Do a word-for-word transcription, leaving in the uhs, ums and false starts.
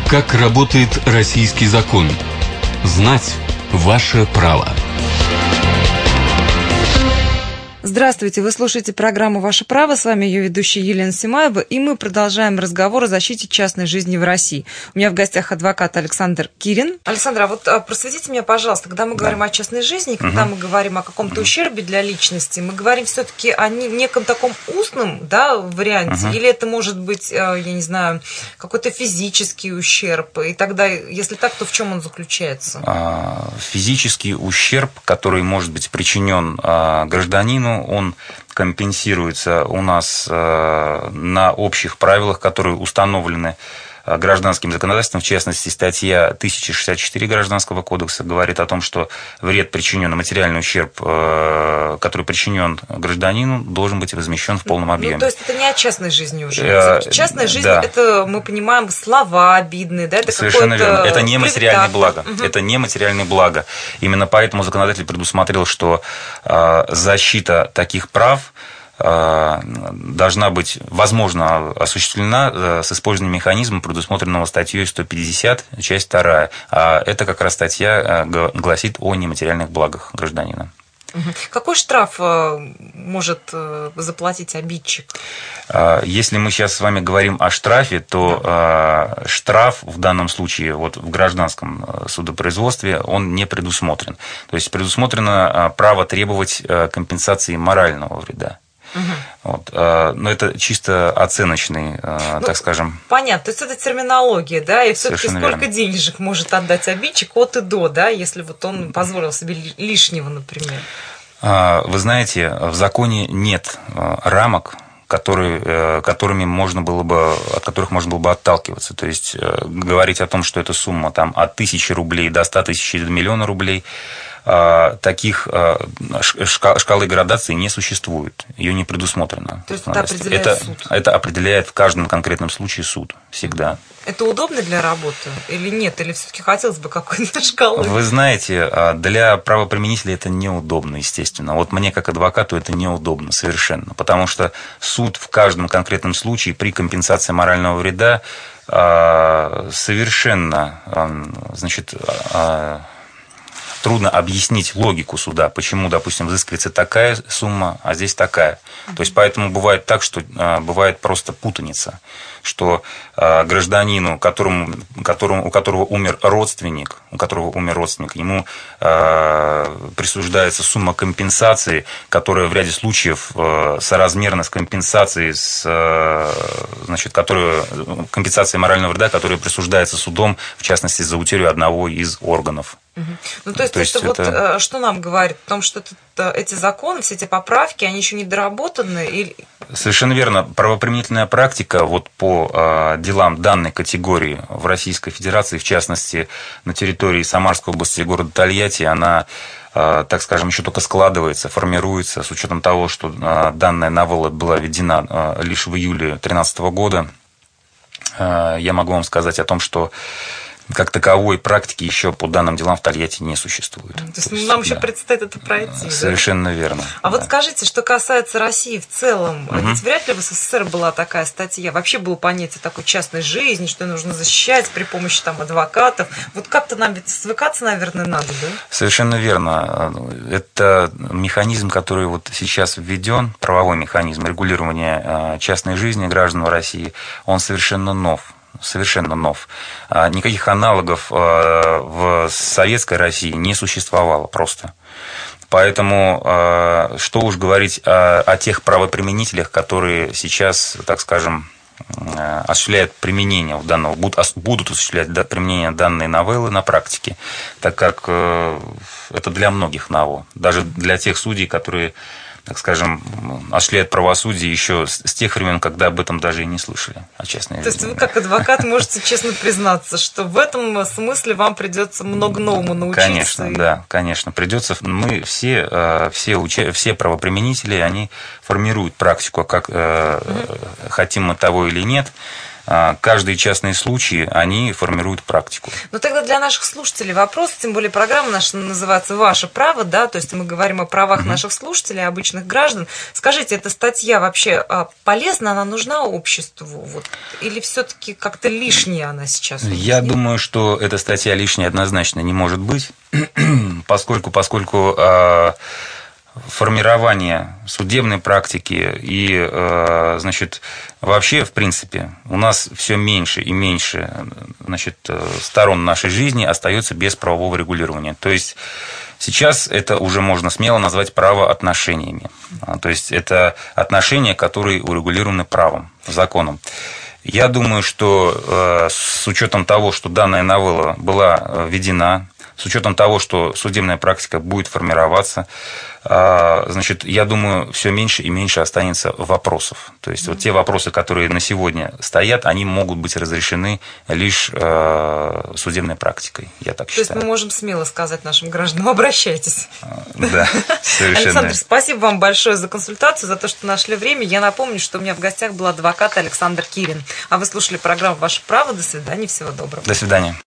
Как работает российский закон? Знать – ваше право. Здравствуйте, вы слушаете программу «Ваше право», с вами ее ведущая Елена Симаева, и мы продолжаем разговор о защите частной жизни в России. У меня в гостях адвокат Александр Кирин. Александр, а вот просветите меня, пожалуйста, когда мы говорим да. о частной жизни, когда угу. мы говорим о каком-то ущербе для личности, мы говорим все-таки о неком таком устном да, варианте, угу. или это может быть, я не знаю, какой-то физический ущерб, и тогда, если так, то в чем он заключается? Физический ущерб, который может быть причинен гражданину, он компенсируется у нас на общих правилах, которые установлены гражданским законодательством. В частности, статья тысяча шестьдесят четыре Гражданского кодекса говорит о том, что вред, причиненный, материальный ущерб, который причинен гражданину, должен быть возмещен в полном объеме. Ну, то есть это не о частной жизни уже. Частная жизнь, да. это, мы понимаем, слова обидные, да? Это совершенно верно. Это не материальное благо. Угу. Это не материальное благо. Именно поэтому законодатель предусмотрел, что защита таких прав должна быть, возможно, осуществлена с использованием механизма, предусмотренного статьей сто пятьдесят, часть вторая. А это как раз статья гласит о нематериальных благах гражданина. Какой штраф может заплатить обидчик? Если мы сейчас с вами говорим о штрафе, то да. штраф в данном случае вот в гражданском судопроизводстве он не предусмотрен. То есть предусмотрено право требовать компенсации морального вреда. Угу. Вот. Но это чисто оценочный, ну, так скажем. Понятно, то есть это терминология, да, и все-таки сколько верно. денежек может отдать обидчик от и до, да, если вот он позволил себе лишнего, например. Вы знаете, в законе нет рамок, которые, которыми можно было бы, от которых можно было бы отталкиваться. То есть говорить о том, что эта сумма там, от тысячи рублей до ста тысяч до миллиона рублей, таких шкалы градации не существует, ее не предусмотрено. То есть это определяет это, суд? Это определяет в каждом конкретном случае суд, всегда. Это удобно для работы или нет? Или все-таки хотелось бы какой-то шкалы? Вы знаете, для правоприменителя это неудобно, естественно. Вот мне, как адвокату, это неудобно совершенно, потому что суд в каждом конкретном случае при компенсации морального вреда совершенно, значит, трудно объяснить логику суда, почему, допустим, взыскивается такая сумма, а здесь такая. То есть, поэтому бывает так, что бывает просто путаница, что гражданину, которому, которому, у которого умер родственник, у которого умер родственник, ему присуждается сумма компенсации, которая в ряде случаев соразмерна с компенсацией, с, значит, которая, компенсацией морального вреда, которая присуждается судом, в частности, за утерю одного из органов. Ну, то есть, то есть это, это вот что нам говорит? О том, что это, эти законы, все эти поправки, они еще не доработаны? Или... Совершенно верно. Правоприменительная практика вот по э, делам данной категории в Российской Федерации, в частности, на территории Самарской области и города Тольятти, она, э, так скажем, еще только складывается, формируется, с учетом того, что э, данная новелла была введена э, лишь в июле две тысячи тринадцатого года. Э, я могу вам сказать о том, что как таковой практики еще по данным делам в Тольятти не существует. То есть, То есть нам да. еще предстоит это пройти. Совершенно да? верно. А да. вот скажите, что касается России в целом, угу. ведь вряд ли в СССР была такая статья, вообще было понятие такой частной жизни, что нужно защищать при помощи там адвокатов. Вот как-то нам ведь свыкаться, наверное, надо, да? Совершенно верно. Это механизм, который вот сейчас введен, правовой механизм регулирования частной жизни граждан в России, он совершенно нов. Совершенно нов. Никаких аналогов в советской России не существовало просто. Поэтому что уж говорить о, о тех правоприменителях, которые сейчас, так скажем, осуществляют применение в данного, будут осуществлять применение данной новеллы на практике, так как это для многих ново, даже для тех судей, которые, так скажем, осуществляют правосудие еще с тех времен, когда об этом даже и не слышали, о частной жизни. То есть вы как адвокат можете честно признаться, что в этом смысле вам придется много новому научиться? Конечно, да, конечно, придется. Мы все, все, уча... все правоприменители, они формируют практику, как угу. хотим мы того или нет. каждые частные случаи, они формируют практику. Ну тогда для наших слушателей вопрос, тем более программа наша называется «Ваше право», да, то есть мы говорим о правах угу. наших слушателей, обычных граждан. Скажите, эта статья вообще полезна, она нужна обществу? Вот, или все-таки как-то лишняя она сейчас? Я думаю, что эта статья лишняя однозначно не может быть, поскольку, поскольку э, формирование судебной практики и, э, значит, вообще, в принципе, у нас все меньше и меньше, значит, сторон нашей жизни остается без правового регулирования. То есть сейчас это уже можно смело назвать правоотношениями. То есть это отношения, которые урегулированы правом, законом. Я думаю, что с учетом того, что данная новелла была введена, с учетом того, что судебная практика будет формироваться, значит, я думаю, все меньше и меньше останется вопросов. То есть, вот те вопросы, которые на сегодня стоят, они могут быть разрешены лишь судебной практикой, я так считаю. То есть мы можем смело сказать нашим гражданам: обращайтесь. Да, совершенно. Александр, спасибо вам большое за консультацию, за то, что нашли время. Я напомню, что у меня в гостях был адвокат Александр Кирин. А вы слушали программу «Ваше право». До свидания, всего доброго. До свидания.